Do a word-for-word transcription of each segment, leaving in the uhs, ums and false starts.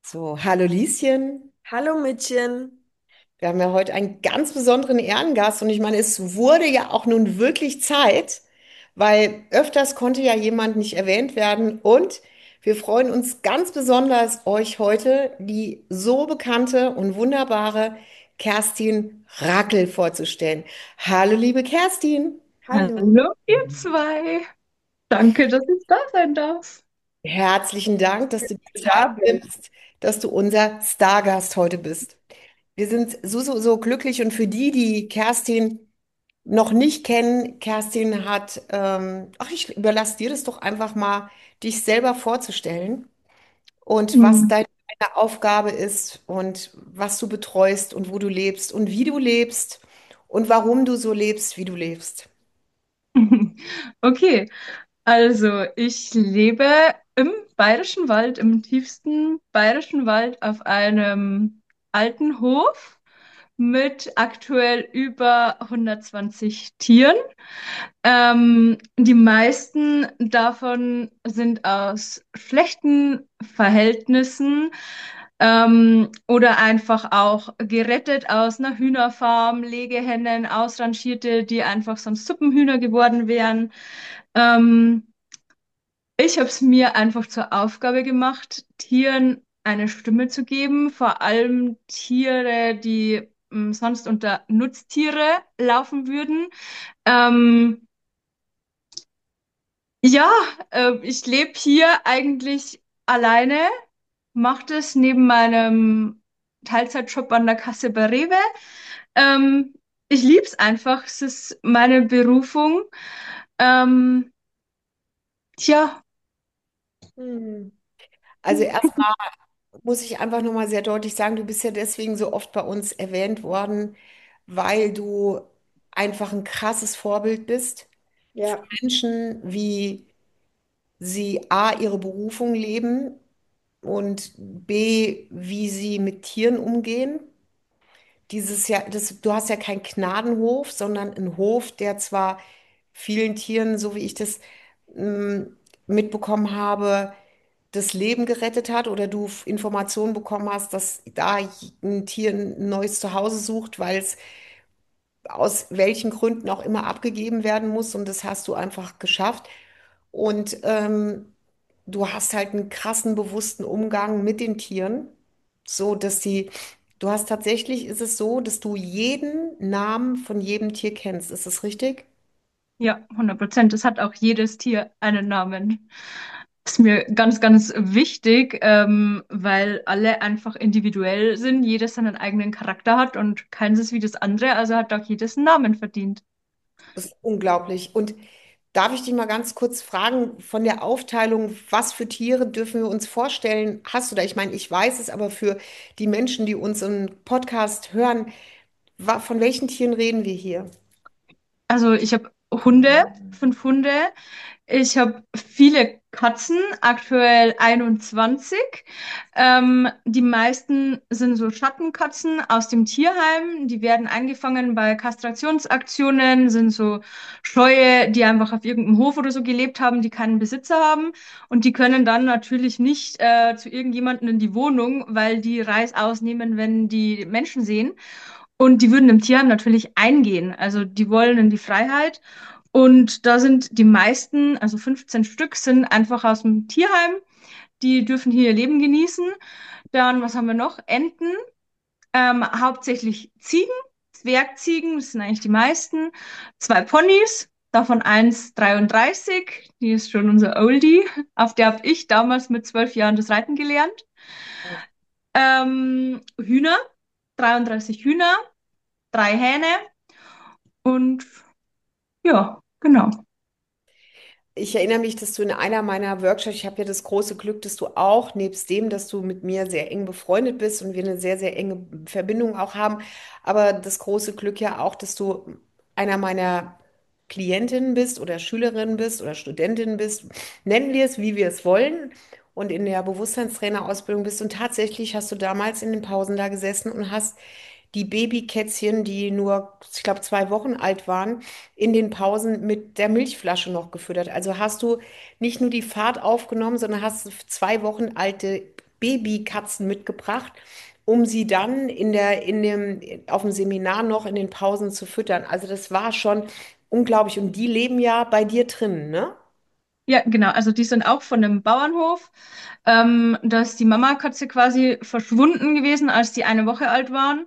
So, hallo Lieschen. Hallo Mädchen. Wir haben ja heute einen ganz besonderen Ehrengast und ich meine, es wurde ja auch nun wirklich Zeit, weil öfters konnte ja jemand nicht erwähnt werden und wir freuen uns ganz besonders, euch heute die so bekannte und wunderbare Kerstin Rakel vorzustellen. Hallo, liebe Kerstin. Hallo, ihr zwei. Danke, dass ich da sein darf. Herzlichen Dank, dass du dir Zeit Da bin. nimmst, dass du unser Stargast heute bist. Wir sind so, so, so glücklich und für die, die Kerstin noch nicht kennen, Kerstin hat, ähm, ach, ich überlasse dir das doch einfach mal, dich selber vorzustellen und was Hm. deine Aufgabe ist und was du betreust und wo du lebst und wie du lebst und warum du so lebst, wie du lebst. Okay, also ich lebe im Bayerischen Wald, im tiefsten Bayerischen Wald auf einem alten Hof mit aktuell über hundertzwanzig Tieren. Ähm, die meisten davon sind aus schlechten Verhältnissen ähm, oder einfach auch gerettet aus einer Hühnerfarm, Legehennen, Ausrangierte, die einfach sonst Suppenhühner geworden wären. Ähm, Ich habe es mir einfach zur Aufgabe gemacht, Tieren eine Stimme zu geben, vor allem Tiere, die ähm, sonst unter Nutztiere laufen würden. Ähm, Ja, äh, ich lebe hier eigentlich alleine, mache das neben meinem Teilzeitjob an der Kasse bei Rewe. Ähm, Ich liebe es einfach, es ist meine Berufung. Ähm, tja, Hm. Also erstmal muss ich einfach nochmal sehr deutlich sagen, du bist ja deswegen so oft bei uns erwähnt worden, weil du einfach ein krasses Vorbild bist für Ja. Menschen, wie sie A, ihre Berufung leben und B, wie sie mit Tieren umgehen. Dieses ja, das, du hast ja keinen Gnadenhof, sondern einen Hof, der zwar vielen Tieren, so wie ich das mm, mitbekommen habe, das Leben gerettet hat oder du Informationen bekommen hast, dass da ein Tier ein neues Zuhause sucht, weil es aus welchen Gründen auch immer abgegeben werden muss und das hast du einfach geschafft. Und ähm, du hast halt einen krassen, bewussten Umgang mit den Tieren, so dass die, du hast tatsächlich, ist es so, dass du jeden Namen von jedem Tier kennst. Ist das richtig? ja, hundert Prozent. Es hat auch jedes Tier einen Namen. Ist mir ganz, ganz wichtig, ähm, weil alle einfach individuell sind, jedes seinen eigenen Charakter hat und keins ist wie das andere, also hat auch jedes einen Namen verdient. Das ist unglaublich. Und darf ich dich mal ganz kurz fragen, von der Aufteilung, was für Tiere dürfen wir uns vorstellen? Hast du da, ich meine, ich weiß es, aber für die Menschen, die uns im Podcast hören, wa- von welchen Tieren reden wir hier? Also ich habe Hunde, fünf Hunde. Ich habe viele Katzen, aktuell einundzwanzig. Ähm, die meisten sind so Schattenkatzen aus dem Tierheim. Die werden eingefangen bei Kastrationsaktionen, sind so Scheue, die einfach auf irgendeinem Hof oder so gelebt haben, die keinen Besitzer haben. Und die können dann natürlich nicht äh, zu irgendjemandem in die Wohnung, weil die Reis ausnehmen, wenn die Menschen sehen. Und die würden im Tierheim natürlich eingehen. Also die wollen in die Freiheit. Und da sind die meisten, also fünfzehn Stück, sind einfach aus dem Tierheim. Die dürfen hier ihr Leben genießen. Dann, was haben wir noch? Enten, ähm, hauptsächlich Ziegen, Zwergziegen, das sind eigentlich die meisten. Zwei Ponys, davon eins dreiunddreißig, die ist schon unser Oldie. Auf der habe ich damals mit zwölf Jahren das Reiten gelernt. Ähm, Hühner, dreiunddreißig Hühner, drei Hähne und ja, genau. Ich erinnere mich, dass du in einer meiner Workshops, ich habe ja das große Glück, dass du auch, nebst dem, dass du mit mir sehr eng befreundet bist und wir eine sehr, sehr enge Verbindung auch haben, aber das große Glück ja auch, dass du einer meiner Klientinnen bist oder Schülerinnen bist oder Studentinnen bist, nennen wir es, wie wir es wollen, und in der Bewusstseinstrainerausbildung bist. Und tatsächlich hast du damals in den Pausen da gesessen und hast die Babykätzchen, die nur, ich glaube, zwei Wochen alt waren, in den Pausen mit der Milchflasche noch gefüttert. Also hast du nicht nur die Fahrt aufgenommen, sondern hast zwei Wochen alte Babykatzen mitgebracht, um sie dann in der, in dem, auf dem Seminar noch in den Pausen zu füttern. Also das war schon unglaublich. Und die leben ja bei dir drin, ne? Ja, genau. Also die sind auch von einem Bauernhof. Ähm, da ist die Mamakatze quasi verschwunden gewesen, als die eine Woche alt waren.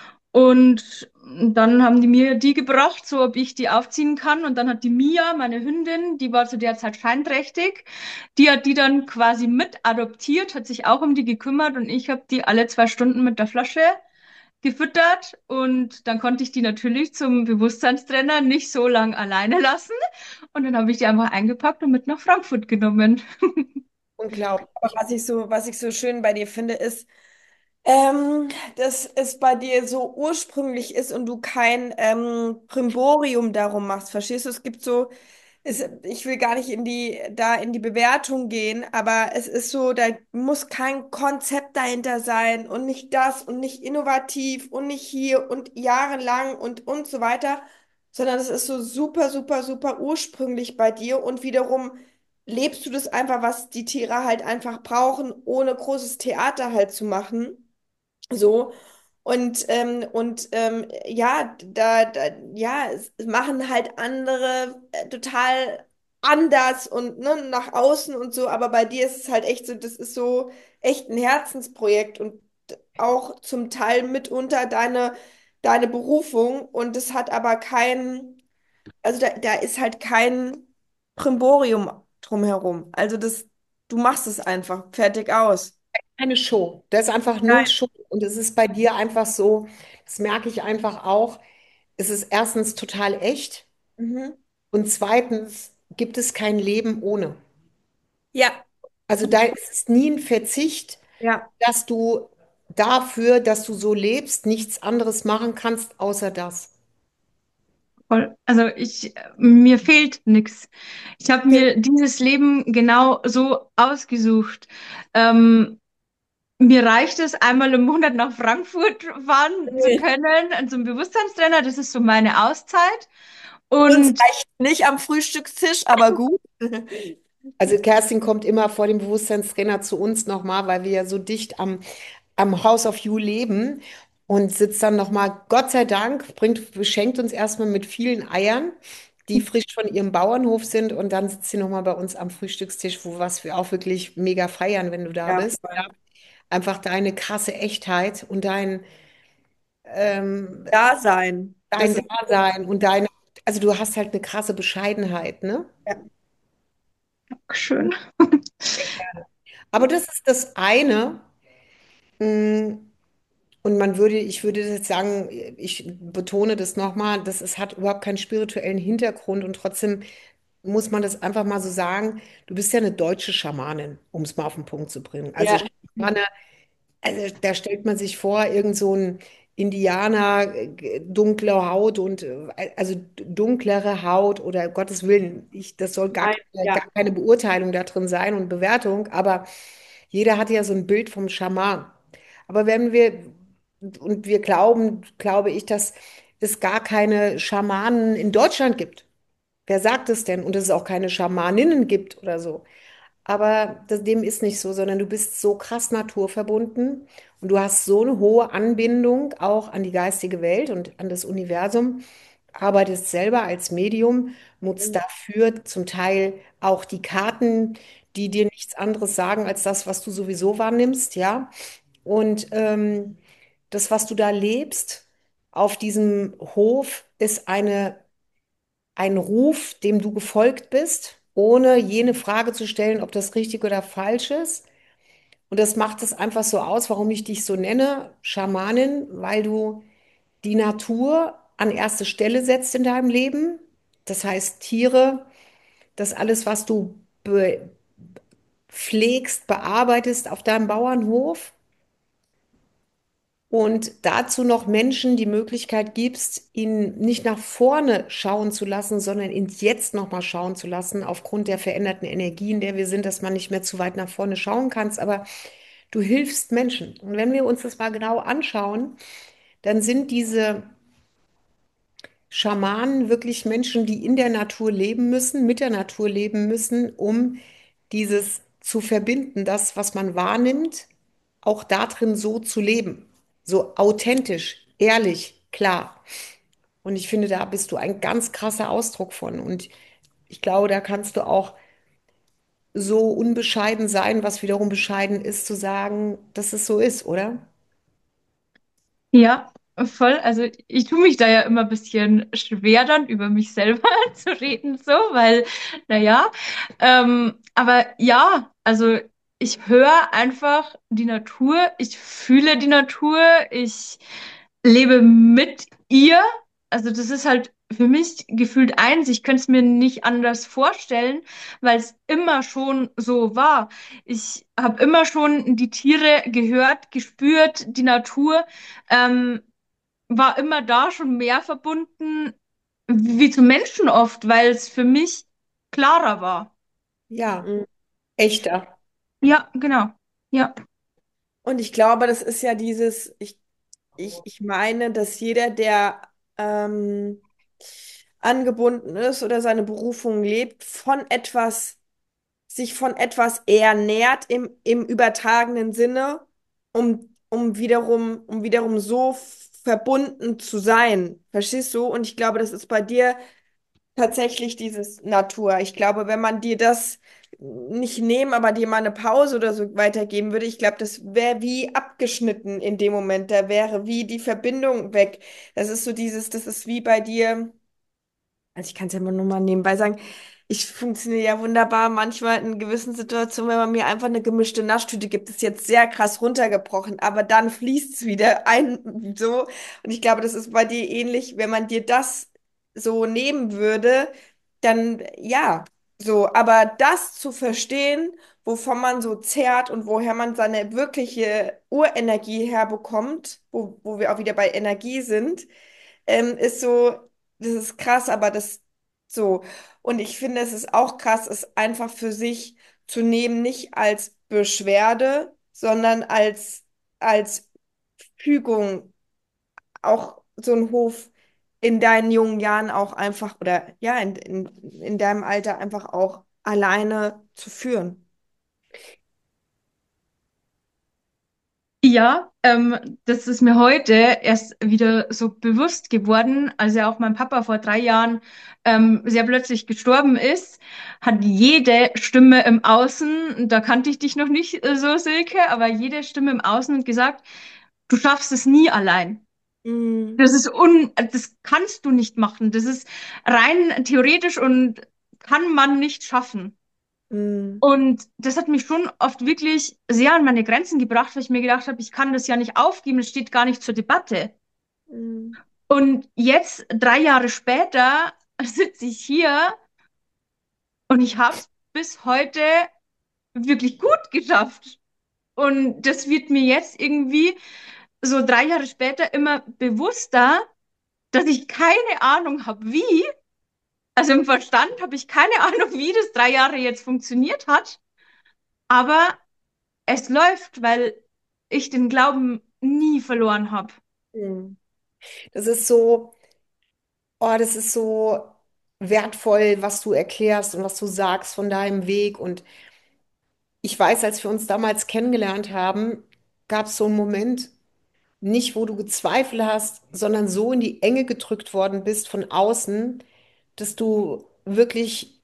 Und dann haben die mir die gebracht, so ob ich die aufziehen kann. Und dann hat die Mia, meine Hündin, die war zu der Zeit scheinträchtig, die hat die dann quasi mit adoptiert, hat sich auch um die gekümmert und ich habe die alle zwei Stunden mit der Flasche gefüttert und dann konnte ich die natürlich zum Bewusstseinstrainer nicht so lang alleine lassen und dann habe ich die einfach eingepackt und mit nach Frankfurt genommen. Unglaublich. Was ich so, was ich so schön bei dir finde, ist, ähm, dass es bei dir so ursprünglich ist und du kein ähm, Brimborium darum machst. Verstehst du? Es gibt so, es, ich will gar nicht in die, da in die Bewertung gehen, aber es ist so, da muss kein Konzept dahinter sein und nicht das und nicht innovativ und nicht hier und jahrelang und und so weiter, sondern es ist so super, super, super ursprünglich bei dir und wiederum lebst du das einfach, was die Tiere halt einfach brauchen, ohne großes Theater halt zu machen. So. Und, ähm, und ähm, ja, da, da, ja, es machen halt andere äh, total anders und ne, nach außen und so, aber bei dir ist es halt echt so, das ist so echt ein Herzensprojekt und auch zum Teil mitunter deine, deine Berufung und es hat aber kein, also da, da ist halt kein Primborium drumherum. Also das, du machst es einfach, fertig aus. Keine Show. Das ist einfach null Nein. Show. Und es ist bei dir einfach so, das merke ich einfach auch. Es ist erstens total echt Mhm. und zweitens gibt es kein Leben ohne. Ja. Also da ist es nie ein Verzicht, Ja, dass du dafür, dass du so lebst, nichts anderes machen kannst, außer das. Voll. Also ich, mir fehlt nichts. Ich habe ja, mir dieses Leben genau so ausgesucht. Ähm, Mir reicht es, einmal im Monat nach Frankfurt fahren zu können, an so einem Bewusstseinstrainer. Das ist so meine Auszeit. uns Und reicht nicht am Frühstückstisch, aber gut. Also Kerstin kommt immer vor dem Bewusstseinstrainer zu uns nochmal, weil wir ja so dicht am, am House of You leben und sitzt dann nochmal, Gott sei Dank, bringt, beschenkt uns erstmal mit vielen Eiern, die frisch von ihrem Bauernhof sind und dann sitzt sie nochmal bei uns am Frühstückstisch, wo was wir auch wirklich mega feiern, wenn du da Ja, bist. Ja. voll. Einfach deine krasse Echtheit und dein, ähm, Dasein. Das dein ist, Dasein und deine, also du hast halt eine krasse Bescheidenheit, ne? ja, schön. Aber das ist das eine. mm, Und man würde, ich würde jetzt sagen, ich betone das nochmal, dass es hat überhaupt keinen spirituellen Hintergrund und trotzdem muss man das einfach mal so sagen, du bist ja eine deutsche Schamanin, um es mal auf den Punkt zu bringen. Also ja, Schamane, also da stellt man sich vor, irgend so ein Indianer, äh, dunkle Haut und äh, also dunklere Haut oder Gottes Willen, ich, das soll gar, nein, keine- ja, gar keine Beurteilung da drin sein und Bewertung, aber jeder hat ja so ein Bild vom Schaman. Aber wenn wir, und wir glauben, glaube ich, dass es gar keine Schamanen in Deutschland gibt. Wer sagt es denn? Und dass es auch keine Schamaninnen gibt oder so. Aber das, dem ist nicht so, sondern du bist so krass naturverbunden und du hast so eine hohe Anbindung auch an die geistige Welt und an das Universum, arbeitest selber als Medium, nutzt dafür zum Teil auch die Karten, die dir nichts anderes sagen als das, was du sowieso wahrnimmst, ja. Und ähm, das, was du da lebst auf diesem Hof, ist eine ein Ruf, dem du gefolgt bist, ohne jene Frage zu stellen, ob das richtig oder falsch ist. Und das macht es einfach so aus, warum ich dich so nenne, Schamanin, weil du die Natur an erste Stelle setzt in deinem Leben. Das heißt, Tiere, das alles, was du be pflegst, bearbeitest auf deinem Bauernhof. Und dazu noch Menschen die Möglichkeit gibst, ihnen nicht nach vorne schauen zu lassen, sondern ins Jetzt nochmal schauen zu lassen, aufgrund der veränderten Energie, in der wir sind, dass man nicht mehr zu weit nach vorne schauen kann. Aber du hilfst Menschen. Und wenn wir uns das mal genau anschauen, dann sind diese Schamanen wirklich Menschen, die in der Natur leben müssen, mit der Natur leben müssen, um dieses zu verbinden, das, was man wahrnimmt, auch darin so zu leben. So authentisch, ehrlich, klar. Und ich finde, da bist du ein ganz krasser Ausdruck von. Und ich glaube, da kannst du auch so unbescheiden sein, was wiederum bescheiden ist, zu sagen, dass es so ist, oder? Ja, voll. Also ich tue mich da ja immer ein bisschen schwer dann über mich selber zu reden, so, weil, naja, ähm, aber ja, also ich höre einfach die Natur, ich fühle die Natur, ich lebe mit ihr. Also das ist halt für mich gefühlt eins. Ich könnte es mir nicht anders vorstellen, weil es immer schon so war. Ich habe immer schon die Tiere gehört, gespürt, die Natur ähm, war immer da schon mehr verbunden wie zu Menschen oft, weil es für mich klarer war. Ja, Mhm. echter. Ja, genau. Ja. Und ich glaube, das ist ja dieses, ich, ich, ich meine, dass jeder, der ähm, angebunden ist oder seine Berufung lebt, von etwas, sich von etwas ernährt im, im übertragenen Sinne, um, um wiederum, um wiederum so verbunden zu sein. Verstehst du? Und ich glaube, das ist bei dir tatsächlich dieses Natur. Ich glaube, wenn man dir das nicht nehmen, aber dir mal eine Pause oder so weitergeben würde, ich glaube, das wäre wie abgeschnitten in dem Moment. Da wäre wie die Verbindung weg. Das ist so dieses, das ist wie bei dir. Also ich kann es ja immer nur mal nebenbei sagen, ich funktioniere ja wunderbar manchmal in gewissen Situationen, wenn man mir einfach eine gemischte Naschtüte gibt, ist jetzt sehr krass runtergebrochen, aber dann fließt es wieder ein so. Und ich glaube, das ist bei dir ähnlich, wenn man dir das so nehmen würde, dann ja, so. Aber das zu verstehen, wovon man so zehrt und woher man seine wirkliche Urenergie herbekommt, wo, wo wir auch wieder bei Energie sind, ähm, ist so, das ist krass, aber das so. Und ich finde, es ist auch krass, es einfach für sich zu nehmen, nicht als Beschwerde, sondern als, als Fügung, auch so ein Hof in deinen jungen Jahren auch einfach, oder ja, in, in, in deinem Alter einfach auch alleine zu führen. Ja, ähm, das ist mir heute erst wieder so bewusst geworden, als ja auch mein Papa vor drei Jahren ähm, sehr plötzlich gestorben ist, hat jede Stimme im Außen, da kannte ich dich noch nicht äh, so, Silke, aber jede Stimme im Außen hat gesagt, du schaffst es nie allein. Mm, Das ist un, das kannst du nicht machen. Das ist rein theoretisch und kann man nicht schaffen. mm, Und das hat mich schon oft wirklich sehr an meine Grenzen gebracht, weil ich mir gedacht habe, ich kann das ja nicht aufgeben, das steht gar nicht zur Debatte. mm, Und jetzt, drei Jahre später, sitze ich hier und ich habe es bis heute wirklich gut geschafft. Und das wird mir jetzt irgendwie so drei Jahre später immer bewusster, dass ich keine Ahnung habe, wie. Also im Verstand habe ich keine Ahnung, wie das drei Jahre jetzt funktioniert hat. Aber es läuft, weil ich den Glauben nie verloren habe. Mm. Das ist so, oh, das ist so wertvoll, was du erklärst und was du sagst von deinem Weg. Und ich weiß, als wir uns damals kennengelernt haben, gab es so einen Moment, nicht wo du gezweifelt hast, sondern so in die Enge gedrückt worden bist von außen, dass du wirklich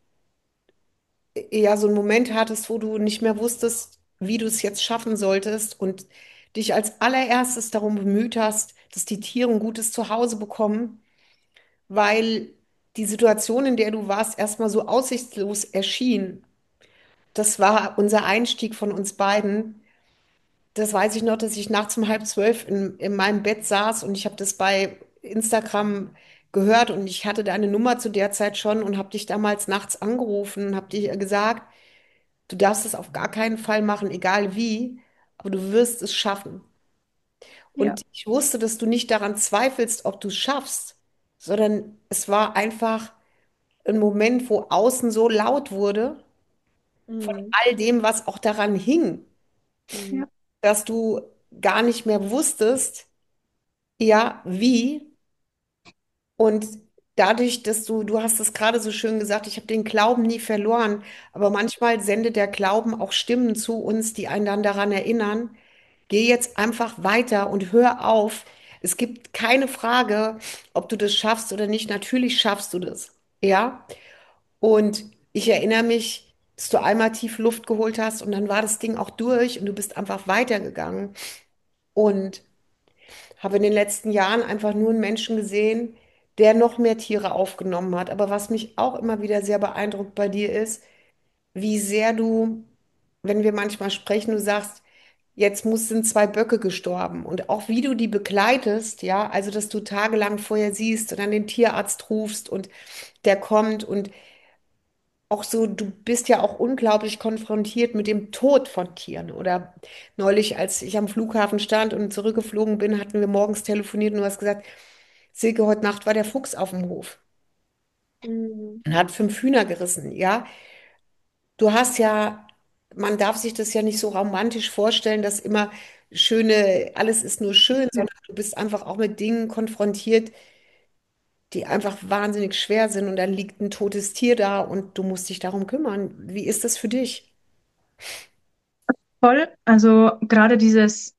ja so einen Moment hattest, wo du nicht mehr wusstest, wie du es jetzt schaffen solltest und dich als allererstes darum bemüht hast, dass die Tiere ein gutes Zuhause bekommen, weil die Situation, in der du warst, erstmal so aussichtslos erschien. Das war unser Einstieg von uns beiden. Das weiß ich noch, dass ich nachts um halb zwölf in, in meinem Bett saß und ich habe das bei Instagram gehört und ich hatte deine Nummer zu der Zeit schon und habe dich damals nachts angerufen und habe dir gesagt, du darfst es auf gar keinen Fall machen, egal wie, aber du wirst es schaffen. Ja. Und ich wusste, dass du nicht daran zweifelst, ob du es schaffst, sondern es war einfach ein Moment, wo außen so laut wurde, von mm, all dem, was auch daran hing, mm, Ja. dass du gar nicht mehr wusstest, ja, wie. Und dadurch, dass du, du hast es gerade so schön gesagt, ich habe den Glauben nie verloren, aber manchmal sendet der Glauben auch Stimmen zu uns, die einen dann daran erinnern, Geh jetzt einfach weiter und hör auf. Es gibt keine Frage, ob du das schaffst oder nicht. Natürlich schaffst du das. Ja? Und ich erinnere mich, dass du einmal tief Luft geholt hast und dann war das Ding auch durch und du bist einfach weitergegangen. Und habe in den letzten Jahren einfach nur einen Menschen gesehen, der noch mehr Tiere aufgenommen hat. Aber was mich auch immer wieder sehr beeindruckt bei dir ist, wie sehr du, wenn wir manchmal sprechen, du sagst, jetzt muss, sind zwei Böcke gestorben. Und auch wie du die begleitest, ja, also dass du tagelang vorher siehst und dann den Tierarzt rufst und der kommt und auch so, du bist ja auch unglaublich konfrontiert mit dem Tod von Tieren. Oder neulich, als ich am Flughafen stand und zurückgeflogen bin, hatten wir morgens telefoniert und du hast gesagt, Silke, heute Nacht war der Fuchs auf dem Hof Mhm. und hat fünf Hühner gerissen. Ja, du hast ja, man darf sich das ja nicht so romantisch vorstellen, dass immer schöne, alles ist nur schön, sondern du bist einfach auch mit Dingen konfrontiert, die einfach wahnsinnig schwer sind und dann liegt ein totes Tier da und du musst dich darum kümmern. Wie ist das für dich? Voll. Also gerade dieses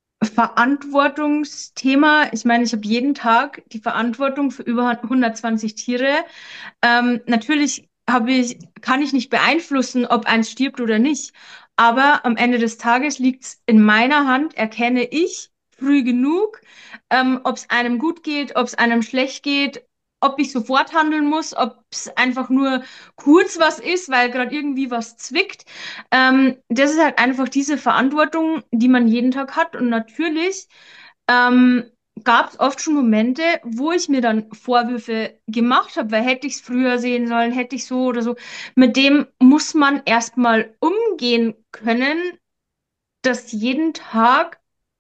Verantwortungsthema. Ich meine, ich habe jeden Tag die Verantwortung für über hundertzwanzig Tiere. Ähm, natürlich habe ich, kann ich nicht beeinflussen, ob eins stirbt oder nicht. Aber am Ende des Tages liegt es in meiner Hand, erkenne ich früh genug, ähm, ob es einem gut geht, ob es einem schlecht geht, ob ich sofort handeln muss, ob es einfach nur kurz was ist, weil gerade irgendwie was zwickt. Ähm, das ist halt einfach diese Verantwortung, die man jeden Tag hat. Und natürlich ähm, gab es oft schon Momente, wo ich mir dann Vorwürfe gemacht habe, weil hätte ich es früher sehen sollen, hätte ich so oder so. Mit dem muss man erstmal umgehen können, dass jeden Tag,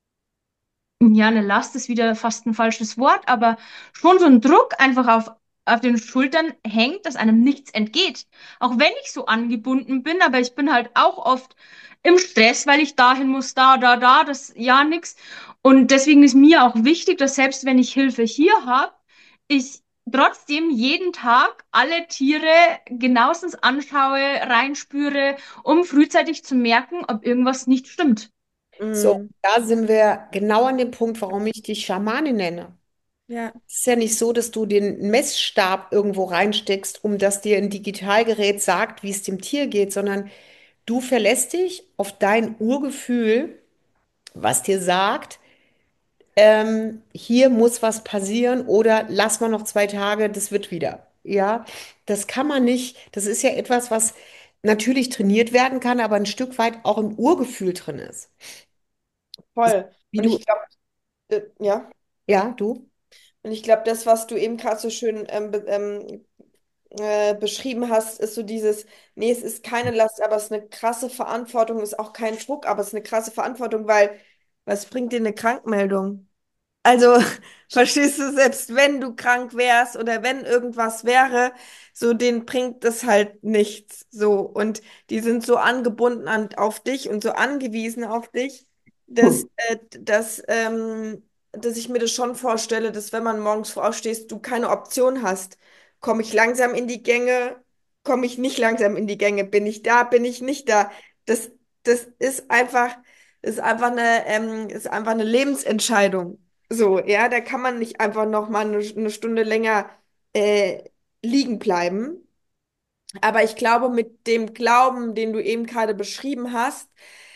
ja, eine Last ist wieder fast ein falsches Wort, aber schon so ein Druck einfach auf, auf den Schultern hängt, dass einem nichts entgeht. Auch wenn ich so angebunden bin, aber ich bin halt auch oft im Stress, weil ich dahin muss, da, da, da, das ja nix. Und deswegen ist mir auch wichtig, dass selbst wenn ich Hilfe hier habe, ich trotzdem jeden Tag alle Tiere genauestens anschaue, reinspüre, um frühzeitig zu merken, ob irgendwas nicht stimmt. So, Mhm. da sind wir genau an dem Punkt, warum ich dich Schamane nenne. Ja, Es ist ja nicht so, dass du den Messstab irgendwo reinsteckst, um dass dir ein Digitalgerät sagt, wie es dem Tier geht, sondern du verlässt dich auf dein Urgefühl, was dir sagt, ähm, hier muss was passieren oder lass mal noch zwei Tage, das wird wieder. Ja, das kann man nicht. Das ist ja etwas, was natürlich trainiert werden kann, aber ein Stück weit auch im Urgefühl drin ist. Das, voll. wie Und du, ich glaube, ja, ja, du. und ich glaube, das, was du eben gerade so schön ähm, be ähm, äh, beschrieben hast, ist so dieses, nee, es ist keine Last, aber es ist eine krasse Verantwortung, ist auch kein Druck, aber es ist eine krasse Verantwortung, weil was bringt dir eine Krankmeldung? Also, verstehst du, selbst wenn du krank wärst oder wenn irgendwas wäre, so denen bringt das halt nichts. So. Und die sind so angebunden an, auf dich und so angewiesen auf dich, dass, äh, dass, ähm, dass ich mir das schon vorstelle, dass wenn man morgens früh aufstehst, du keine Option hast. Komme ich langsam in die Gänge? Komme ich nicht langsam in die Gänge? Bin ich da? Bin ich nicht da? Das, das ist einfach, ist einfach eine, ähm, ist einfach eine Lebensentscheidung. So, ja, da kann man nicht einfach noch mal eine, eine Stunde länger äh, liegen bleiben. Aber ich glaube, mit dem Glauben, den du eben gerade beschrieben hast,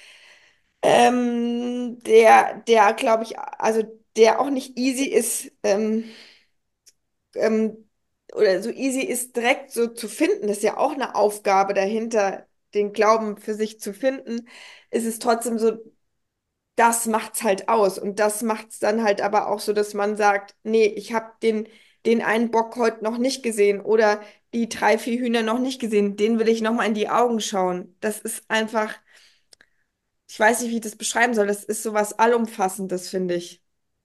ähm, der, der, glaube ich, also der auch nicht easy ist, ähm, ähm, oder so easy ist, direkt so zu finden, das ist ja auch eine Aufgabe dahinter, den Glauben für sich zu finden, ist es trotzdem so, das macht's halt aus. Und das macht's dann halt aber auch so, dass man sagt, nee, ich habe den, den einen Bock heute noch nicht gesehen oder die drei, vier Hühner noch nicht gesehen. Den will ich noch mal in die Augen schauen. Das ist einfach, ich weiß nicht, wie ich das beschreiben soll. Das ist so was Allumfassendes, finde ich.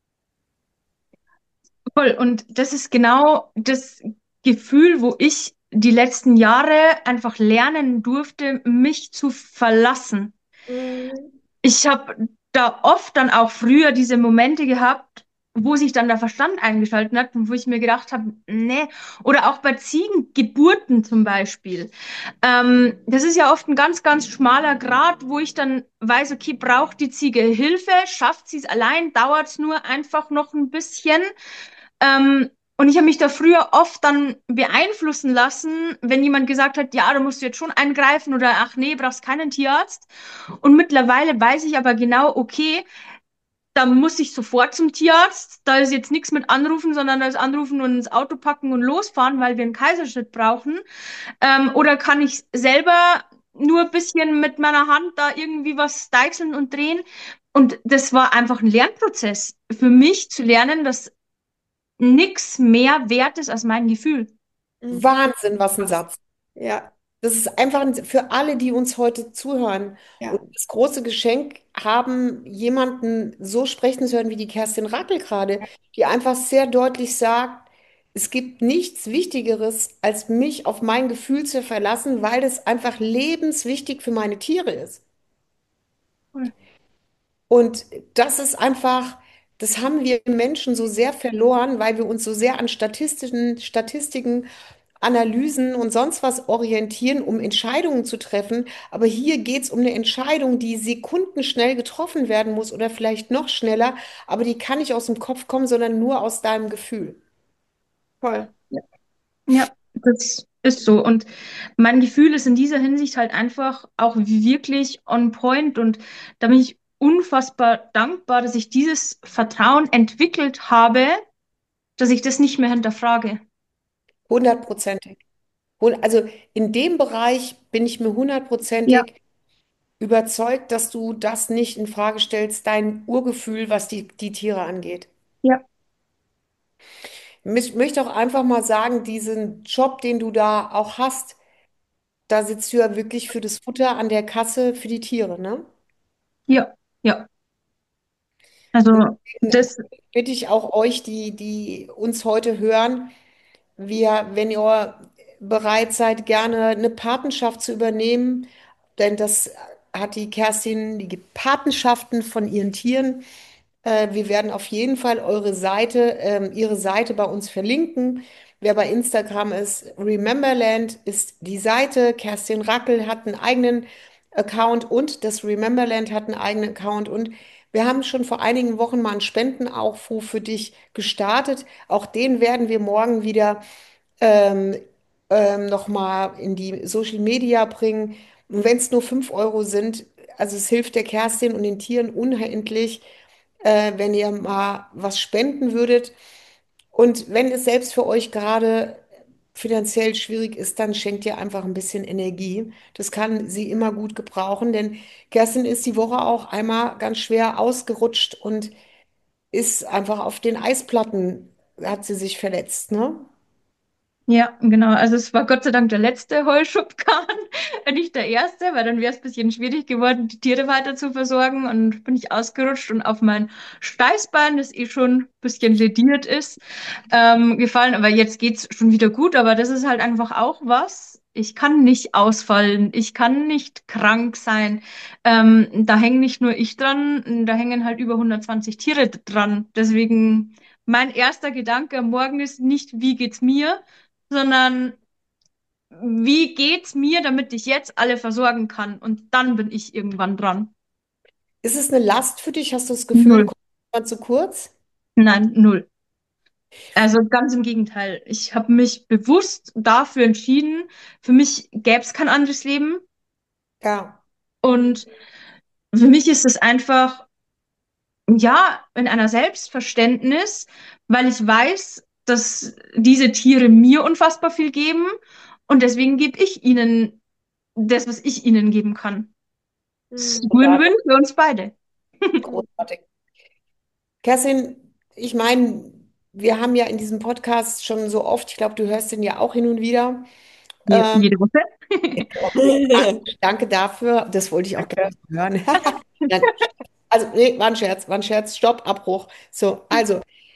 Voll. Und das ist genau das Gefühl, wo ich die letzten Jahre einfach lernen durfte, mich zu verlassen. Mhm. Ich habe da oft dann auch früher diese Momente gehabt, wo sich dann der Verstand eingeschaltet hat und wo ich mir gedacht habe, nee, oder auch bei Ziegengeburten zum Beispiel. Ähm, das ist ja oft ein ganz, ganz schmaler Grat, wo ich dann weiß, okay, braucht die Ziege Hilfe, schafft sie es allein, dauert es nur einfach noch ein bisschen. Ähm, und ich habe mich da früher oft dann beeinflussen lassen, wenn jemand gesagt hat, ja, da musst du jetzt schon eingreifen oder ach nee, brauchst keinen Tierarzt. Und mittlerweile weiß ich aber genau, okay, da muss ich sofort zum Tierarzt. Da ist jetzt nichts mit anrufen, sondern da ist anrufen und ins Auto packen und losfahren, weil wir einen Kaiserschnitt brauchen. Ähm, oder kann ich selber nur ein bisschen mit meiner Hand da irgendwie was deichseln und drehen? Und das war einfach ein Lernprozess für mich zu lernen, dass nichts mehr wert ist als mein Gefühl. Mhm. Wahnsinn, was ein Satz. Ja, Das ist einfach ein, für alle, die uns heute zuhören und ja, das große Geschenk haben, jemanden so sprechen zu hören wie die Kerstin Rackel gerade, die einfach sehr deutlich sagt, es gibt nichts Wichtigeres, als mich auf mein Gefühl zu verlassen, weil das einfach lebenswichtig für meine Tiere ist. Cool. Und das ist einfach, das haben wir Menschen so sehr verloren, weil wir uns so sehr an statistischen, Statistiken, Analysen und sonst was orientieren, um Entscheidungen zu treffen. Aber hier geht es um eine Entscheidung, die sekundenschnell getroffen werden muss oder vielleicht noch schneller, aber die kann nicht aus dem Kopf kommen, sondern nur aus deinem Gefühl. voll. Ja, das ist so. Und mein Gefühl ist in dieser Hinsicht halt einfach auch wirklich on point. Und da bin ich unfassbar dankbar, dass ich dieses Vertrauen entwickelt habe, dass ich das nicht mehr hinterfrage. Hundertprozentig. Und also in dem Bereich bin ich mir Ja, hundertprozentig überzeugt, dass du das nicht in Frage stellst, dein Urgefühl, was die, die Tiere angeht. ja, Ich möchte auch einfach mal sagen, diesen Job, den du da auch hast, da sitzt du ja wirklich für das Futter an der Kasse für die Tiere, ne? ja, ja. Und Also deswegen das, bitte ich auch euch, die, die uns heute hören, wir, wenn ihr bereit seid, gerne eine Patenschaft zu übernehmen, denn das hat die Kerstin, die gibt Patenschaften von ihren Tieren. Äh, wir werden auf jeden Fall eure Seite, ähm, ihre Seite bei uns verlinken. Wer bei Instagram ist, Rememberland ist die Seite. Kerstin Rackel hat einen eigenen Account und das Rememberland hat einen eigenen Account. Und wir haben schon vor einigen Wochen mal einen Spendenaufruf für dich gestartet. Auch den werden wir morgen wieder ähm, ähm, nochmal in die Social Media bringen. Und wenn es nur fünf Euro sind, also es hilft der Kerstin und den Tieren unendlich, äh, wenn ihr mal was spenden würdet. Und wenn es selbst für euch gerade finanziell schwierig ist, dann schenkt ihr einfach ein bisschen Energie. Das kann sie immer gut gebrauchen, denn Kerstin ist die Woche auch einmal ganz schwer ausgerutscht und ist einfach auf den Eisplatten, hat sie sich verletzt, ne? ja, genau. Also es war Gott sei Dank der letzte Heuschupfkahn, nicht der erste, weil dann wäre es ein bisschen schwierig geworden, die Tiere weiter zu versorgen. Und bin ich ausgerutscht und auf mein Steißbein, das eh schon ein bisschen lediert ist, ähm, gefallen. Aber jetzt geht's schon wieder gut. Aber das ist halt einfach auch was. Ich kann nicht ausfallen, ich kann nicht krank sein. Ähm, da hängen nicht nur ich dran, da hängen halt über hundertzwanzig Tiere dran. Deswegen mein erster Gedanke am Morgen ist nicht, wie geht's mir, sondern wie geht's mir, damit ich jetzt alle versorgen kann? Und dann bin ich irgendwann dran. Ist es eine Last für dich? Hast du das Gefühl, Null. kommt mal zu kurz? Nein, null. Also ganz im Gegenteil. Ich habe mich bewusst dafür entschieden. Für mich gäbe es kein anderes Leben. Ja. Und für mich ist es einfach, ja, in einer Selbstverständnis, weil ich weiß, dass diese Tiere mir unfassbar viel geben. Und deswegen gebe ich ihnen das, was ich ihnen geben kann. Das ist Mhm. Win-Win für uns beide. Großartig. Kerstin, ich meine, wir haben ja in diesem Podcast schon so oft, ich glaube, du hörst den ja auch hin und wieder. Je- Ähm, Jede Woche. danke dafür. Das wollte ich auch gerne hören. Nein, also, nee, war ein Scherz, war ein Scherz. Stopp, Abbruch. So, also,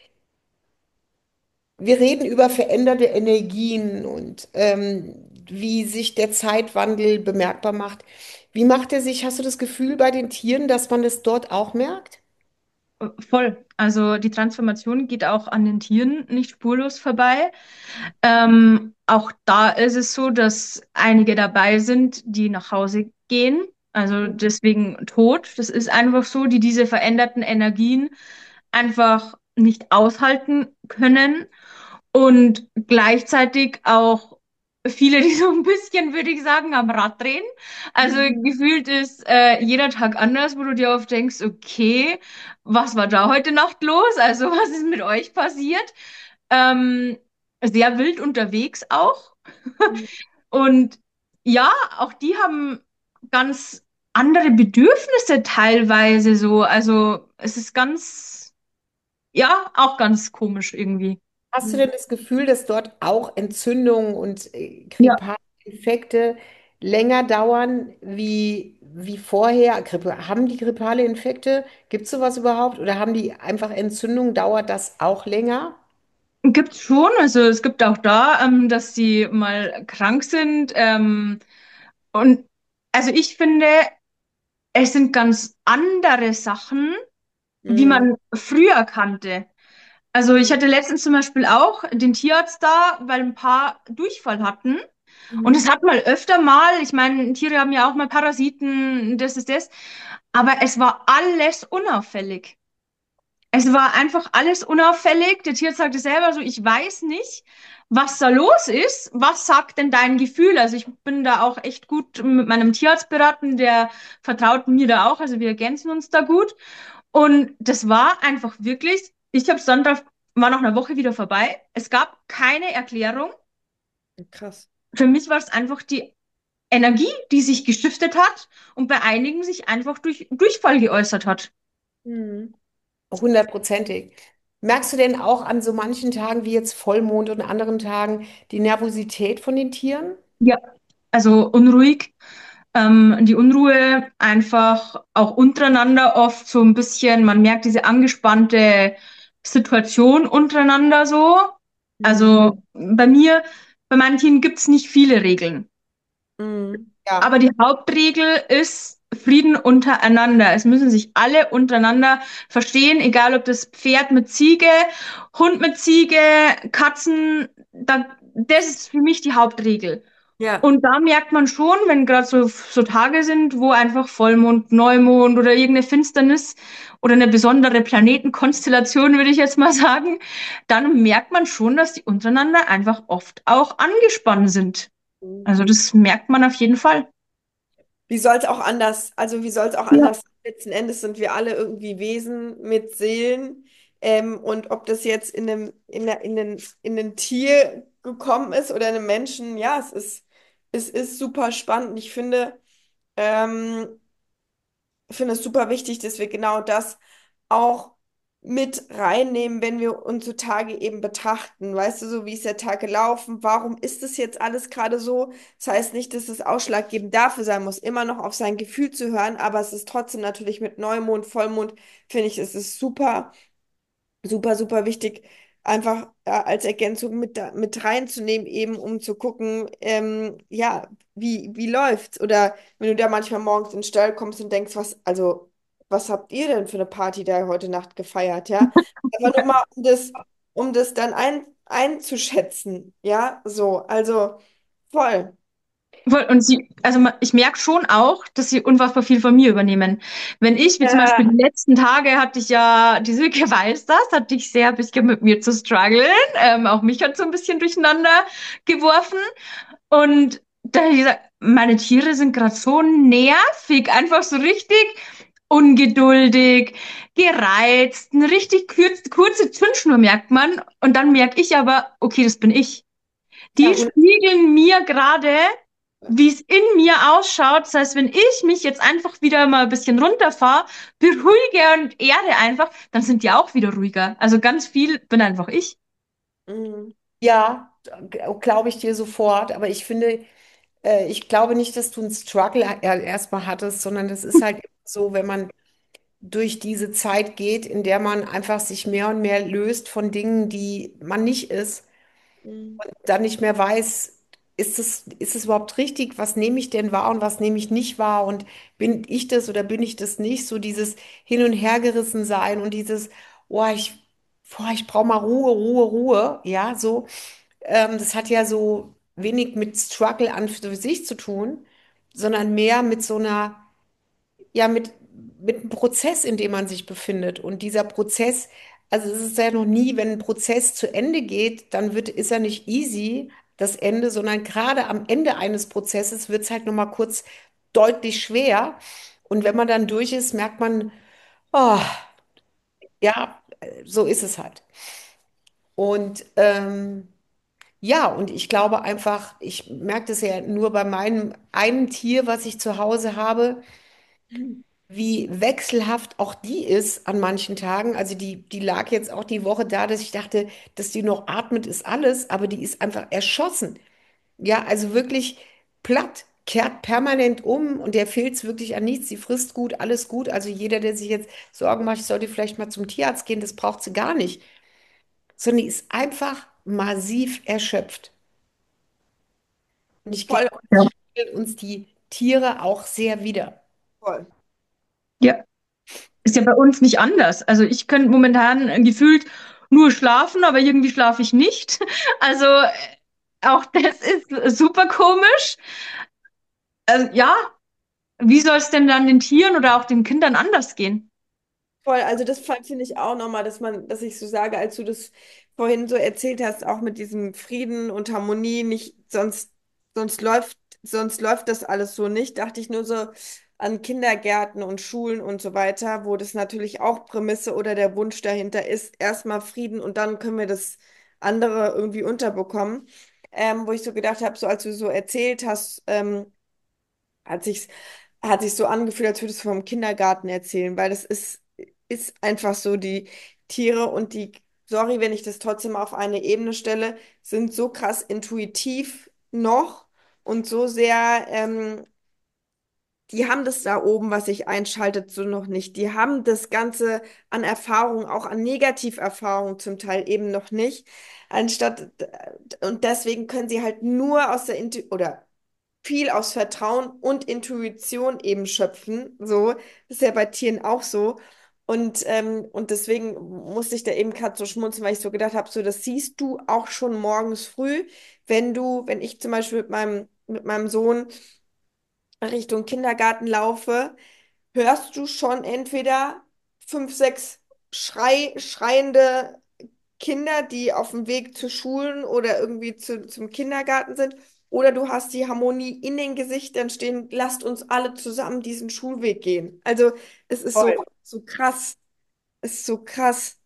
wir reden über veränderte Energien und ähm, wie sich der Zeitwandel bemerkbar macht. Wie macht er sich, hast du das Gefühl bei den Tieren, dass man das dort auch merkt? Voll. Also die Transformation geht auch an den Tieren nicht spurlos vorbei. Ähm, auch da ist es so, dass einige dabei sind, die nach Hause gehen. Also deswegen tot. Das ist einfach so, die diese veränderten Energien einfach nicht aushalten können. Und gleichzeitig auch viele, die so ein bisschen, würde ich sagen, am Rad drehen. Also gefühlt ist äh, jeder Tag anders, wo du dir oft denkst, okay, was war da heute Nacht los? Also was ist mit euch passiert? Ähm, Sehr wild unterwegs auch. Und ja, auch die haben ganz andere Bedürfnisse teilweise so. Also es ist ganz, ja, auch ganz komisch irgendwie. Hast du denn das Gefühl, dass dort auch Entzündungen und äh, Ja. grippale Infekte länger dauern wie, wie vorher? Grippe, haben die grippale Infekte? Gibt es sowas überhaupt? Oder haben die einfach Entzündungen? Dauert das auch länger? Gibt's schon, also es gibt auch da, ähm, dass sie mal krank sind. Ähm, und also ich finde, es sind ganz andere Sachen, wie Mhm. man früher kannte. Also ich hatte letztens zum Beispiel auch den Tierarzt da, weil ein paar Durchfall hatten. Und es Mhm. hat mal öfter mal, ich meine, Tiere haben ja auch mal Parasiten, das ist das, aber es war alles unauffällig. Es war einfach alles unauffällig. Der Tierarzt sagte selber so, ich weiß nicht, was da los ist. Was sagt denn dein Gefühl? Also ich bin da auch echt gut mit meinem Tierarzt beraten, der vertraut mir da auch, also wir ergänzen uns da gut. Und das war einfach wirklich, ich habe Sonntag, war nach einer Woche wieder vorbei. Es gab keine Erklärung. Krass. Für mich war es einfach die Energie, die sich geschiftet hat und bei einigen sich einfach durch Durchfall geäußert hat. Mhm. Hundertprozentig. Merkst du denn auch an so manchen Tagen wie jetzt Vollmond und anderen Tagen die Nervosität von den Tieren? Ja, also unruhig. Ähm, die Unruhe einfach auch untereinander oft so ein bisschen, man merkt diese angespannte Situation untereinander so. Mhm. Also bei mir, bei meinen Tieren gibt es nicht viele Regeln. Mhm. Aber Ja. die Hauptregel ist Frieden untereinander. Es müssen sich alle untereinander verstehen, egal ob das Pferd mit Ziege, Hund mit Ziege, Katzen, da, das ist für mich die Hauptregel. Ja. Und da merkt man schon, wenn gerade so, so Tage sind, wo einfach Vollmond, Neumond oder irgendeine Finsternis oder eine besondere Planetenkonstellation, würde ich jetzt mal sagen, dann merkt man schon, dass die untereinander einfach oft auch angespannt sind. Also das merkt man auf jeden Fall. Wie soll es auch anders, also wie soll es auch Ja. anders sein? Letzten Endes sind wir alle irgendwie Wesen mit Seelen. Ähm, und ob das jetzt in einem, in, der- in, den, in ein Tier gekommen ist oder in einem Menschen, ja, es ist, es ist super spannend. Ich finde, ähm, ich finde es super wichtig, dass wir genau das auch mit reinnehmen, wenn wir unsere Tage eben betrachten. Weißt du, so wie ist der Tag gelaufen? Warum ist es jetzt alles gerade so? Das heißt nicht, dass es ausschlaggebend dafür sein muss, immer noch auf sein Gefühl zu hören, aber es ist trotzdem natürlich mit Neumond, Vollmond, finde ich, es ist super super, super wichtig, einfach äh, als Ergänzung mit, da, mit reinzunehmen, eben um zu gucken, ähm, ja, wie, wie läuft's? Oder wenn du da manchmal morgens in den Stall kommst und denkst, was, also, was habt ihr denn für eine Party da heute Nacht gefeiert, ja? Einfach nur mal, um das, um das dann ein, einzuschätzen, ja, so, also voll. Voll. Und sie, also ma- ich merke schon auch, dass sie unfassbar viel von mir übernehmen. Wenn ich, wie zum Beispiel Ja. die letzten Tage hatte ich ja, die Silke weiß das, hatte ich sehr ein bisschen mit mir zu strugglen. Ähm, auch mich hat so ein bisschen durcheinander geworfen. Und da hab ich gesagt, meine Tiere sind gerade so nervig, einfach so richtig ungeduldig, gereizt, eine richtig kurz, kurze Zündschnur merkt man. Und dann merke ich aber, okay, das bin ich. Ja, Die hundert spiegeln mir gerade, wie es in mir ausschaut. Das heißt, wenn ich mich jetzt einfach wieder mal ein bisschen runterfahre, beruhige und erde einfach, dann sind die auch wieder ruhiger. Also ganz viel bin einfach ich. Mhm. ja, glaube ich dir sofort. Aber ich finde, äh, ich glaube nicht, dass du einen Struggle er- erstmal hattest, sondern das ist halt so, wenn man durch diese Zeit geht, in der man einfach sich mehr und mehr löst von Dingen, die man nicht ist Mhm. und dann nicht mehr weiß. ist es, ist es überhaupt richtig? Was nehme ich denn wahr und was nehme ich nicht wahr? Und bin ich das oder bin ich das nicht? So dieses Hin- und Hergerissen sein und dieses, oh, ich, boah, ich brauche mal Ruhe, Ruhe, Ruhe. Ja, so. Ähm, das hat ja so wenig mit Struggle an für sich zu tun, sondern mehr mit so einer, ja, mit, mit einem Prozess, in dem man sich befindet. Und dieser Prozess, also es ist ja noch nie, wenn ein Prozess zu Ende geht, dann wird, ist er nicht easy, das Ende, sondern gerade am Ende eines Prozesses wird es halt nochmal kurz deutlich schwer. Und wenn man dann durch ist, merkt man, oh, ja, so ist es halt. Und ähm, ja, und ich glaube einfach, ich merke das ja nur bei meinem einen Tier, was ich zu Hause habe, wie wechselhaft auch die ist an manchen Tagen. Also die, die lag jetzt auch die Woche da, dass ich dachte, dass die noch atmet, ist alles, aber die ist einfach erschossen. Ja, also wirklich platt, kehrt permanent um und der fehlt wirklich an nichts. Sie frisst gut, alles gut. Also jeder, der sich jetzt Sorgen macht, ich sollte vielleicht mal zum Tierarzt gehen, das braucht sie gar nicht. Sondern die ist einfach massiv erschöpft. Und ich glaube, Voll, Ja. das spiegelt uns die Tiere auch sehr wider. voll. Ja, ist ja bei uns nicht anders. Also ich könnte momentan äh, gefühlt nur schlafen, aber irgendwie schlafe ich nicht. Also äh, auch das ist super komisch. Also, ja, wie soll es denn dann den Tieren oder auch den Kindern anders gehen? Voll, also das fand- finde ich auch nochmal, dass man, dass ich so sage, als du das vorhin so erzählt hast, auch mit diesem Frieden und Harmonie, nicht, sonst, sonst läuft, sonst läuft das alles so nicht, dachte ich nur so an Kindergärten und Schulen und so weiter, wo das natürlich auch Prämisse oder der Wunsch dahinter ist, erstmal Frieden und dann können wir das andere irgendwie unterbekommen. Ähm, wo ich so gedacht habe, so als du so erzählt hast, ähm, hat sich hat sich so angefühlt, als würdest du vom Kindergarten erzählen, weil das ist, ist einfach so, die Tiere und die, sorry, wenn ich das trotzdem auf eine Ebene stelle, sind so krass intuitiv noch und so sehr, ähm, die haben das da oben, was sich einschaltet, so noch nicht. Die haben das Ganze an Erfahrung, auch an Negativerfahrungen zum Teil eben noch nicht. Anstatt, und deswegen können sie halt nur aus der Intu oder viel aus Vertrauen und Intuition eben schöpfen. So, das ist ja bei Tieren auch so. Und, ähm, und deswegen musste ich da eben gerade so schmunzeln, weil ich so gedacht habe, so, das siehst du auch schon morgens früh, wenn du, wenn ich zum Beispiel mit meinem, mit meinem Sohn Richtung Kindergarten laufe, hörst du schon entweder fünf, sechs Schrei, schreiende Kinder, die auf dem Weg zu Schulen oder irgendwie zu, zum Kindergarten sind. Oder du hast die Harmonie in den Gesichtern stehen, lasst uns alle zusammen diesen Schulweg gehen. Also es ist so, Voll. so krass. Es ist so krass.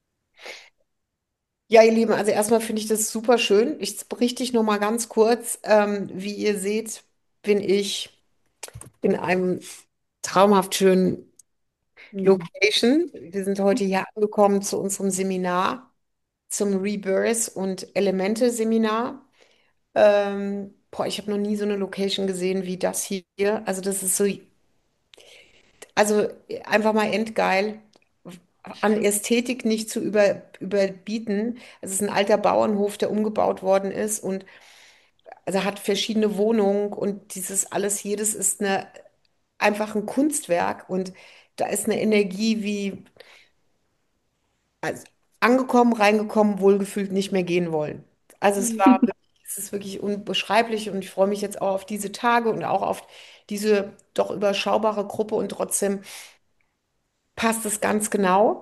Ja, ihr Lieben, also erstmal finde ich das super schön. Ich berichte dich noch mal ganz kurz. Ähm, wie ihr seht, bin ich in einem traumhaft schönen Hm. Location. Wir sind heute hier angekommen zu unserem Seminar, zum Rebirth und Elemente Seminar. Ähm, boah, ich habe noch nie so eine Location gesehen wie das hier. Also das ist so, also einfach mal endgeil. An Ästhetik nicht zu über, überbieten. Es ist ein alter Bauernhof, der umgebaut worden ist und also hat verschiedene Wohnungen und dieses alles, jedes ist eine, einfach ein Kunstwerk und da ist eine Energie wie also angekommen, reingekommen, wohlgefühlt, nicht mehr gehen wollen. Also es war wirklich, es ist wirklich unbeschreiblich und ich freue mich jetzt auch auf diese Tage und auch auf diese doch überschaubare Gruppe und trotzdem passt es ganz genau.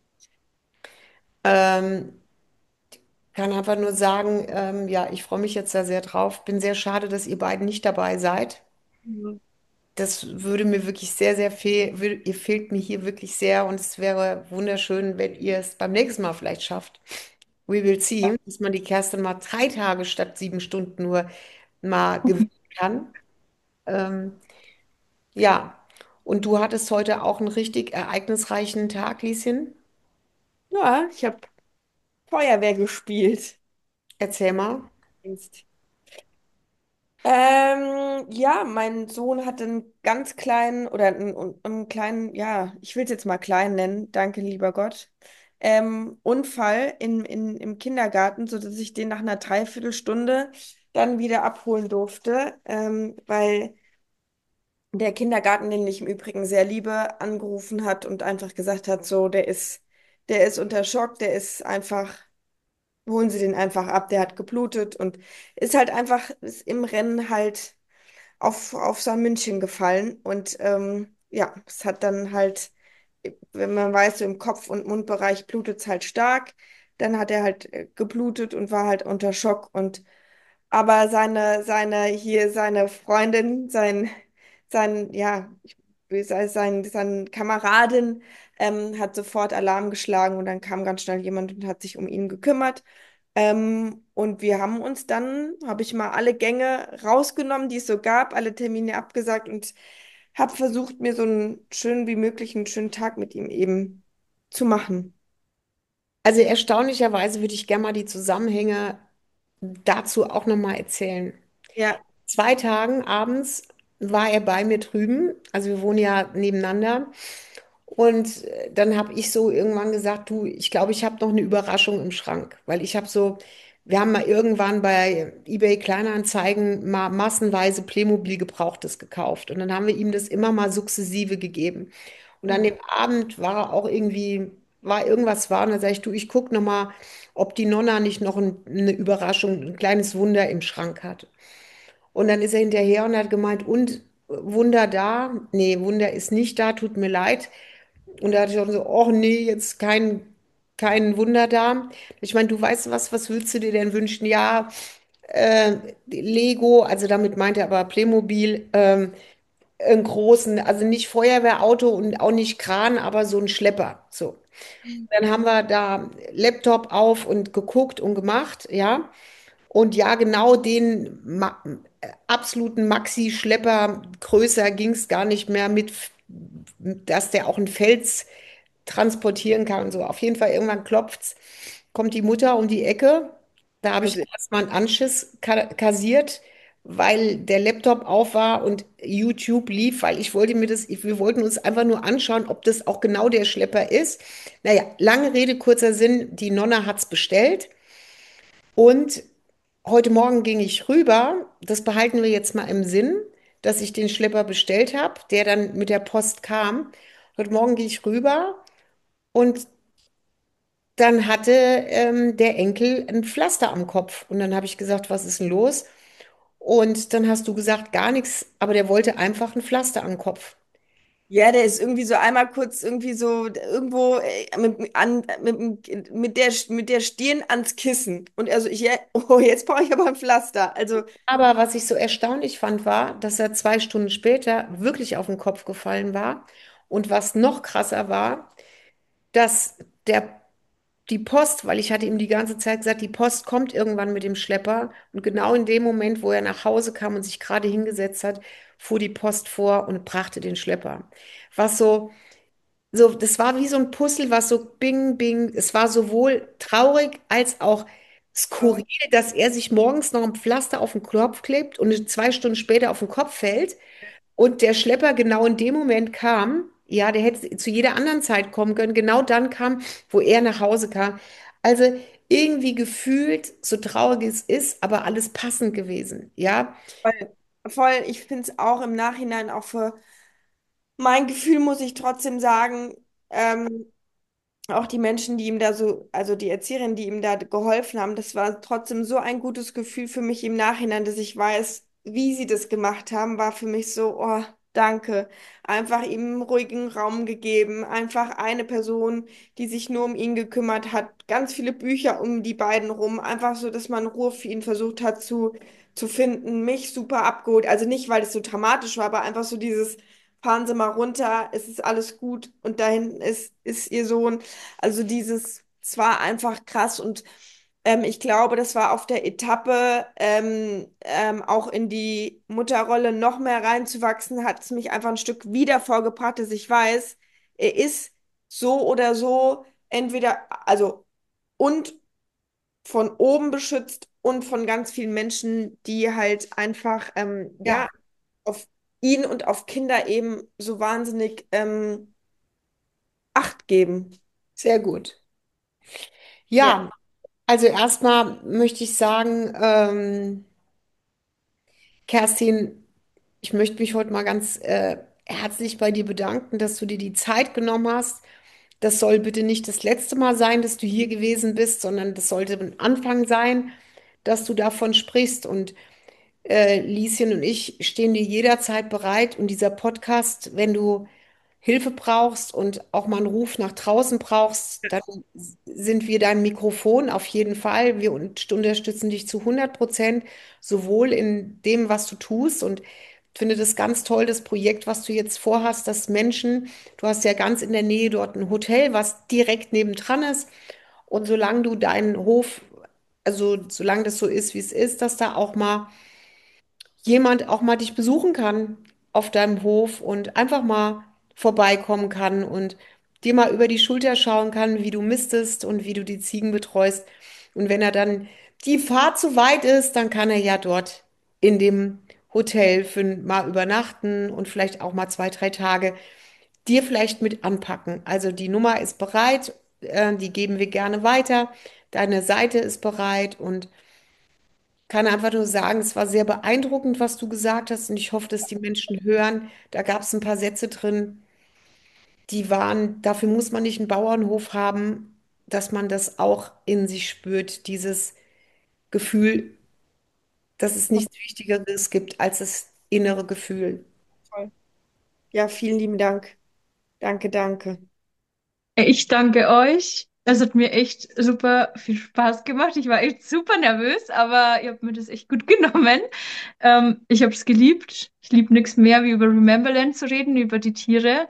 Ähm, kann einfach nur sagen, ähm, ja, ich freue mich jetzt da sehr drauf. Bin sehr schade, dass ihr beiden nicht dabei seid. Das würde mir wirklich sehr, sehr fehl, wür- ihr fehlt mir hier wirklich sehr und es wäre wunderschön, wenn ihr es beim nächsten Mal vielleicht schafft. We will see, dass man die Kerstin mal drei Tage statt sieben Stunden nur mal gewinnen kann. Ähm, ja, und du hattest heute auch einen richtig ereignisreichen Tag, Lieschen. Ja, ich habe Feuerwehr gespielt. Erzähl mal. Ähm, ja, mein Sohn hat einen ganz kleinen oder einen, einen kleinen, ja, ich will es jetzt mal klein nennen, danke lieber Gott, ähm, Unfall in, in, im Kindergarten, sodass ich den nach einer Dreiviertelstunde dann wieder abholen durfte, ähm, weil der Kindergarten, den ich im Übrigen sehr liebe, angerufen hat und einfach gesagt hat, so, der ist, der ist unter Schock, der ist einfach, holen Sie den einfach ab, der hat geblutet und ist halt einfach ist im Rennen halt auf, auf sein Mündchen gefallen. Und ähm, ja, es hat dann halt, wenn man weiß, so im Kopf- und Mundbereich blutet es halt stark. Dann hat er halt äh, geblutet und war halt unter Schock. Und aber seine, seine, hier, seine Freundin, sein, sein, ja, ich will sagen, sein, sein Kameradin ähm, hat sofort Alarm geschlagen und dann kam ganz schnell jemand und hat sich um ihn gekümmert. Ähm, und wir haben uns dann, habe ich mal alle Gänge rausgenommen, die es so gab, alle Termine abgesagt und habe versucht, mir so einen schönen wie möglich einen schönen Tag mit ihm eben zu machen. Also erstaunlicherweise würde ich gerne mal die Zusammenhänge dazu auch nochmal erzählen. Ja. Zwei Tagen abends war er bei mir drüben, also wir wohnen ja nebeneinander. Und äh, dann habe ich so irgendwann gesagt, du, ich glaube, ich habe noch eine Überraschung im Schrank, weil ich habe so, wir haben mal irgendwann bei eBay Kleinanzeigen mal massenweise Playmobil Gebrauchtes gekauft und dann haben wir ihm das immer mal sukzessive gegeben. Und an dem Abend war er auch irgendwie, war irgendwas war und dann sage ich, du, ich gucke noch mal, ob die Nonna nicht noch ein, eine Überraschung, ein kleines Wunder im Schrank hat. Und dann ist er hinterher und hat gemeint, und Wunder da? Nee, Wunder ist nicht da, tut mir leid. Und da hatte ich auch so, oh nee, jetzt kein, kein Wunder da. Ich meine, du weißt was, was würdest du dir denn wünschen? Ja, äh, Lego, also damit meint er aber Playmobil, ähm, einen großen, also nicht Feuerwehrauto und auch nicht Kran, aber so ein Schlepper. So. Dann haben wir da Laptop auf und geguckt und gemacht, ja. Und ja, genau den ma äh, absoluten Maxi-Schlepper, größer ging es gar nicht mehr mit, f- dass der auch einen Fels transportieren kann und so. Auf jeden Fall, irgendwann klopft's, kommt die Mutter um die Ecke. Da habe ich Also, erstmal einen Anschiss ka kassiert, weil der Laptop auf war und YouTube lief, weil ich wollte mir das, wir wollten uns einfach nur anschauen, ob das auch genau der Schlepper ist. Naja, lange Rede, kurzer Sinn, die Nonna hat's bestellt. Und heute Morgen ging ich rüber, das behalten wir jetzt mal im Sinn, dass ich den Schlepper bestellt habe, der dann mit der Post kam. Heute Morgen gehe ich rüber und dann hatte ähm, der Enkel ein Pflaster am Kopf. Und dann habe ich gesagt, was ist denn los? Und dann hast du gesagt, gar nichts, aber der wollte einfach ein Pflaster am Kopf. ja, der ist irgendwie so einmal kurz irgendwie so irgendwo äh, mit, an, mit, mit der, mit der Stirn ans Kissen. Und er so, ich, ja, oh, jetzt brauche ich aber ein Pflaster. Also, Aber was ich so erstaunlich fand, war, dass er zwei Stunden später wirklich auf den Kopf gefallen war. Und was noch krasser war, dass der die Post, weil ich hatte ihm die ganze Zeit gesagt, die Post kommt irgendwann mit dem Schlepper. Und genau in dem Moment, wo er nach Hause kam und sich gerade hingesetzt hat, fuhr die Post vor und brachte den Schlepper. Was so, so, das war wie so ein Puzzle, was so bing, bing. Es war sowohl traurig als auch skurril, dass er sich morgens noch ein Pflaster auf den Kopf klebt und zwei Stunden später auf den Kopf fällt. Und der Schlepper genau in dem Moment kam, ja, der hätte zu jeder anderen Zeit kommen können, genau dann kam, wo er nach Hause kam. Also irgendwie gefühlt, so traurig es ist, aber alles passend gewesen, ja. voll, voll ich finde es auch im Nachhinein auch für mein Gefühl, muss ich trotzdem sagen, ähm, auch die Menschen, die ihm da so, also die Erzieherinnen, die ihm da geholfen haben, das war trotzdem so ein gutes Gefühl für mich im Nachhinein, dass ich weiß, wie sie das gemacht haben, war für mich so, oh, danke. Einfach ihm einen ruhigen Raum gegeben, einfach eine Person, die sich nur um ihn gekümmert hat, ganz viele Bücher um die beiden rum, einfach so, dass man Ruhe für ihn versucht hat zu, zu finden, mich super abgeholt. Also nicht, weil es so dramatisch war, aber einfach so dieses, fahren Sie mal runter, es ist alles gut und dahin ist, ist Ihr Sohn. Also dieses, es war einfach krass und ähm, ich glaube, das war auf der Etappe, ähm, ähm, auch in die Mutterrolle noch mehr reinzuwachsen, hat es mich einfach ein Stück wieder vorgebracht, dass ich weiß, er ist so oder so entweder, also und von oben beschützt und von ganz vielen Menschen, die halt einfach, ähm, Ja, ja, auf ihn und auf Kinder eben so wahnsinnig ähm, Acht geben. sehr gut. Ja. Ja, also erstmal möchte ich sagen, ähm, Kerstin, ich möchte mich heute mal ganz äh, herzlich bei dir bedanken, dass du dir die Zeit genommen hast. Das soll bitte nicht das letzte Mal sein, dass du hier gewesen bist, sondern das sollte ein Anfang sein, dass du davon sprichst. Und äh, Lieschen und ich stehen dir jederzeit bereit. Und dieser Podcast, wenn du Hilfe brauchst und auch mal einen Ruf nach draußen brauchst, dann sind wir dein Mikrofon auf jeden Fall. Wir un- unterstützen dich zu hundert Prozent, sowohl in dem, was du tust. Und finde das ganz toll, das Projekt, was du jetzt vorhast, dass Menschen, du hast ja ganz in der Nähe dort ein Hotel, was direkt nebendran ist. Und solange du deinen Hof, also solange das so ist, wie es ist, dass da auch mal jemand auch mal dich besuchen kann auf deinem Hof und einfach mal vorbeikommen kann und dir mal über die Schulter schauen kann, wie du mistest und wie du die Ziegen betreust. Und wenn er dann die Fahrt zu weit ist, dann kann er ja dort in dem Hotel für mal übernachten und vielleicht auch mal zwei, drei Tage dir vielleicht mit anpacken. Also die Nummer ist bereit, äh, die geben wir gerne weiter. Deine Seite ist bereit und kann einfach nur sagen, es war sehr beeindruckend, was du gesagt hast, und ich hoffe, dass die Menschen hören. Da gab es ein paar Sätze drin, die waren, dafür muss man nicht einen Bauernhof haben, dass man das auch in sich spürt, dieses Gefühl, dass es nichts Wichtigeres gibt als das innere Gefühl. Toll. Ja, vielen lieben Dank. Danke, danke. Ich danke euch. Es hat mir echt super viel Spaß gemacht. Ich war echt super nervös, aber ihr habt mir das echt gut genommen. Ähm, ich habe es geliebt. Ich liebe nichts mehr, wie über Rememberland zu reden, über die Tiere.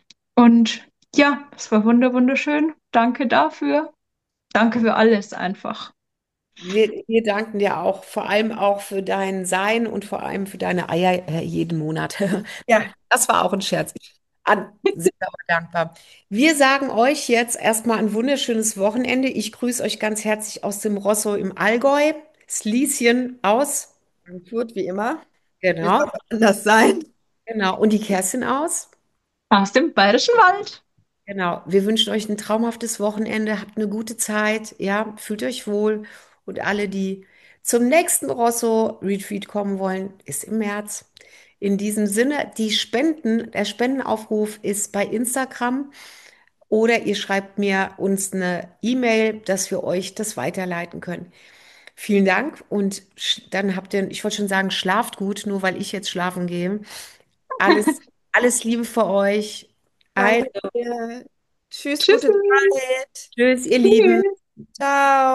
Und ja, es war wunder wunderschön. Danke dafür. Danke für alles einfach. Wir, wir danken dir auch, vor allem auch für dein Sein und vor allem für deine Eier äh, jeden Monat. Nein, Ja, das war auch ein Scherz. An, sind wir aber dankbar. Wir sagen euch jetzt erstmal ein wunderschönes Wochenende. Ich grüße euch ganz herzlich aus dem Rosso im Allgäu. Das Lieschen aus. Frankfurt, wie immer. Wie soll Genau, es anders sein? genau. Und die Kerstin aus. Aus dem Bayerischen Wald. Genau. Wir wünschen euch ein traumhaftes Wochenende. Habt eine gute Zeit. Ja, fühlt euch wohl. Und alle, die zum nächsten Rosso-Retreat kommen wollen, ist im März. In diesem Sinne, die Spenden, der Spendenaufruf ist bei Instagram oder ihr schreibt mir uns eine E-Mail, dass wir euch das weiterleiten können. Vielen Dank und sch- dann habt ihr, ich wollte schon sagen, schlaft gut, nur weil ich jetzt schlafen gehe. Alles, alles Liebe für euch. Also, Danke dir. Tschüss, gute Tschüssi. Zeit. tschüss, ihr Lieben. Tschüss. Ciao.